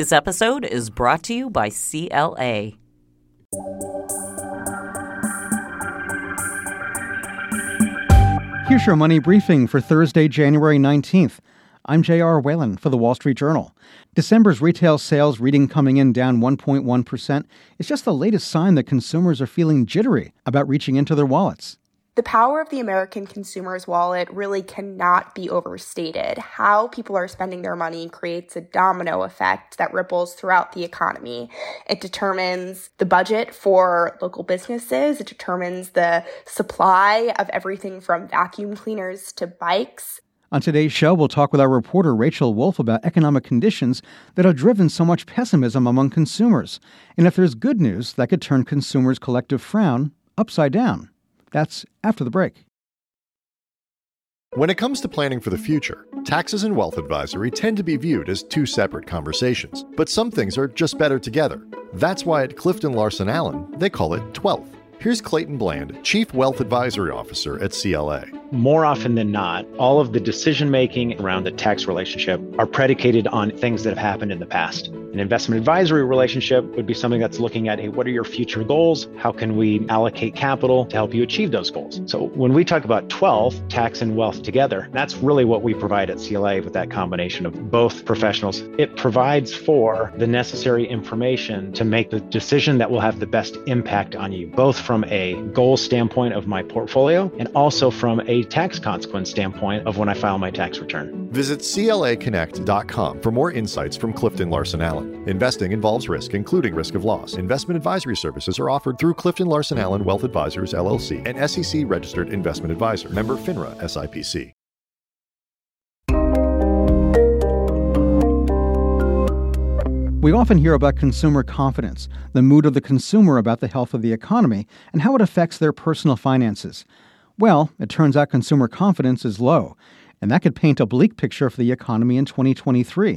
This episode is brought to you by CLA. Here's your money briefing for Thursday, January 19th. I'm J.R. Whalen for The Wall Street Journal. December's retail sales reading coming in down 1.1% is just the latest sign that consumers are feeling jittery about reaching into their wallets. The power of the American consumer's wallet really cannot be overstated. How people are spending their money creates a domino effect that ripples throughout the economy. It determines the budget for local businesses. It determines the supply of everything from vacuum cleaners to bikes. On today's show, we'll talk with our reporter Rachel Wolf about economic conditions that have driven so much pessimism among consumers, and if there's good news that could turn consumers' collective frown upside down. That's after the break. When it comes to planning for the future, taxes and wealth advisory tend to be viewed as two separate conversations, but some things are just better together. That's why at Clifton Larson Allen, they call it 12th. Here's Clayton Bland, Chief Wealth Advisory Officer at CLA. More often than not, all of the decision-making around the tax relationship are predicated on things that have happened in the past. An investment advisory relationship would be something that's looking at, hey, what are your future goals? How can we allocate capital to help you achieve those goals? So when we talk about 12, tax and wealth together, that's really what we provide at CLA with that combination of both professionals. It provides for the necessary information to make the decision that will have the best impact on you, both from a goal standpoint of my portfolio and also from a tax consequence standpoint of when I file my tax return. Visit CLAconnect.com for more insights from Clifton Larson Allen. Investing involves risk, including risk of loss. Investment advisory services are offered through Clifton Larson Allen Wealth Advisors, LLC, an SEC-registered investment advisor. Member FINRA SIPC. We often hear about consumer confidence, the mood of the consumer about the health of the economy, and how it affects their personal finances. Well, it turns out consumer confidence is low, and that could paint a bleak picture for the economy in 2023.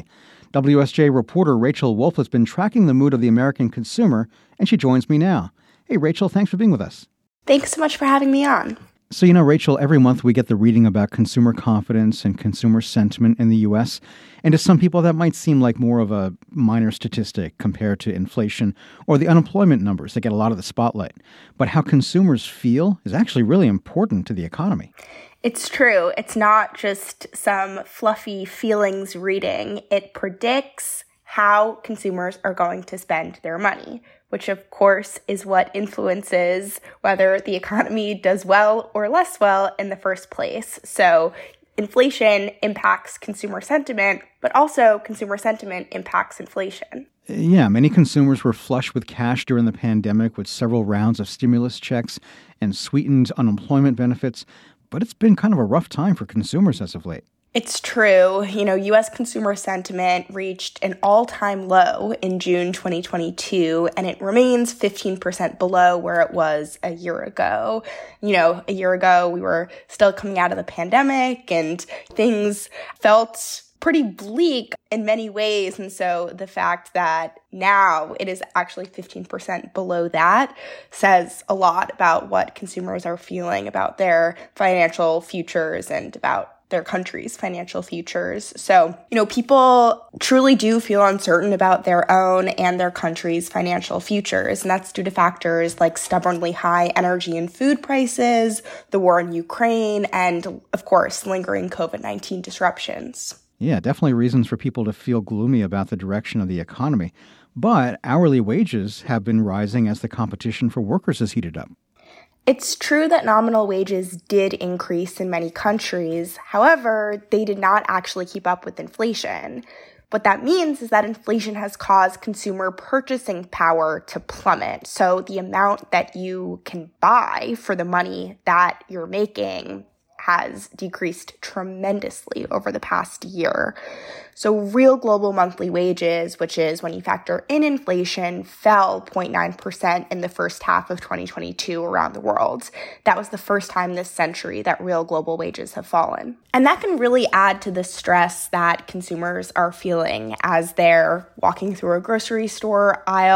WSJ reporter Rachel Wolf has been tracking the mood of the American consumer, and she joins me now. Hey, Rachel, thanks for being with us. Thanks so much for having me on. So, Rachel, every month we get the reading about consumer confidence and consumer sentiment in the U.S., and to some people that might seem like more of a minor statistic compared to inflation or the unemployment numbers that get a lot of the spotlight. But how consumers feel is actually really important to the economy. It's true. It's not just some fluffy feelings reading. It predicts how consumers are going to spend their money, which of course is what influences whether the economy does well or less well in the first place. So inflation impacts consumer sentiment, but also consumer sentiment impacts inflation. Yeah, many consumers were flush with cash during the pandemic with several rounds of stimulus checks and sweetened unemployment benefits, but it's been kind of a rough time for consumers as of late. It's true. U.S. consumer sentiment reached an all-time low in June 2022, and it remains 15% below where it was a year ago. A year ago, we were still coming out of the pandemic, and things felt pretty bleak in many ways. And so the fact that now it is actually 15% below that says a lot about what consumers are feeling about their financial futures and about their country's financial futures. So, people truly do feel uncertain about their own and their country's financial futures. And that's due to factors like stubbornly high energy and food prices, the war in Ukraine, and of course, lingering COVID-19 disruptions. Yeah, definitely reasons for people to feel gloomy about the direction of the economy. But hourly wages have been rising as the competition for workers has heated up. It's true that nominal wages did increase in many countries. However, they did not actually keep up with inflation. What that means is that inflation has caused consumer purchasing power to plummet. So the amount that you can buy for the money that you're making has decreased tremendously over the past year. So real global monthly wages, which is when you factor in inflation, fell 0.9% in the first half of 2022 around the world. That was the first time this century that real global wages have fallen. And that can really add to the stress that consumers are feeling as they're walking through a grocery store aisle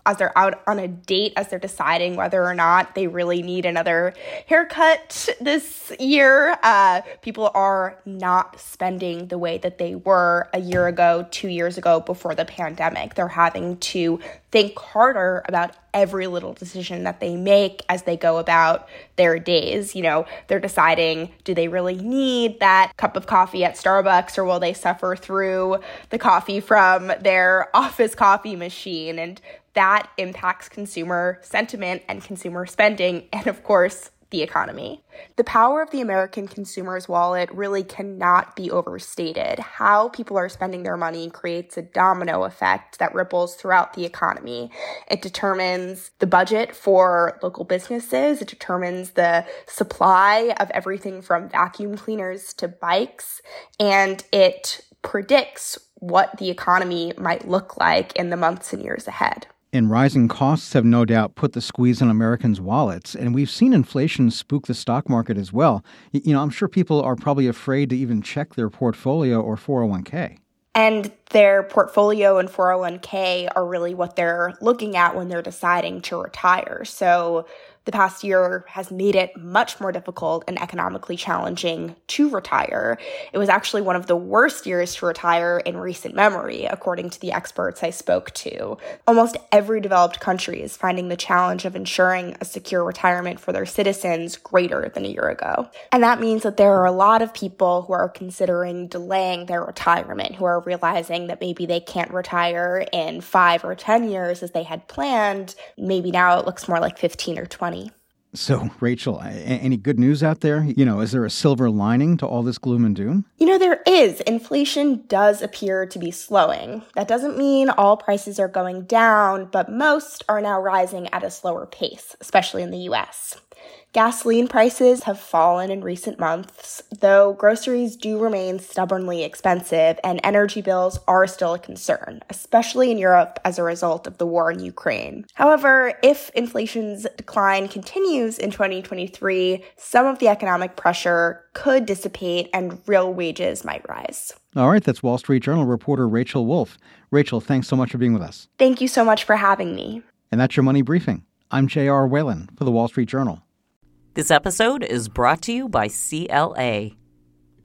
as they're out on a date, as they're deciding whether or not they really need another haircut this year. People are not spending the way that they were a year ago, 2 years ago, before the pandemic. They're having to think harder about every little decision that they make as they go about their days. You know, they're deciding, do they really need that cup of coffee at Starbucks, or will they suffer through the coffee from their office coffee machine? And that impacts consumer sentiment and consumer spending, and of course, the economy. The power of the American consumer's wallet really cannot be overstated. How people are spending their money creates a domino effect that ripples throughout the economy. It determines the budget for local businesses. It determines the supply of everything from vacuum cleaners to bikes, and it predicts what the economy might look like in the months and years ahead. And rising costs have no doubt put the squeeze on Americans' wallets. And we've seen inflation spook the stock market as well. I'm sure people are probably afraid to even check their portfolio or 401k. And their portfolio and 401k are really what they're looking at when they're deciding to retire. So the past year has made it much more difficult and economically challenging to retire. It was actually one of the worst years to retire in recent memory, according to the experts I spoke to. Almost every developed country is finding the challenge of ensuring a secure retirement for their citizens greater than a year ago. And that means that there are a lot of people who are considering delaying their retirement, who are realizing that maybe they can't retire in 5 or 10 years as they had planned. Maybe now it looks more like 15 or 20. So, Rachel, any good news out there? Is there a silver lining to all this gloom and doom? There is. Inflation does appear to be slowing. That doesn't mean all prices are going down, but most are now rising at a slower pace, especially in the U.S. Gasoline prices have fallen in recent months, though groceries do remain stubbornly expensive and energy bills are still a concern, especially in Europe as a result of the war in Ukraine. However, if inflation's decline continues in 2023, some of the economic pressure could dissipate and real wages might rise. All right, that's Wall Street Journal reporter Rachel Wolf. Rachel, thanks so much for being with us. Thank you so much for having me. And that's your Money Briefing. I'm J.R. Whalen for the Wall Street Journal. This episode is brought to you by CLA.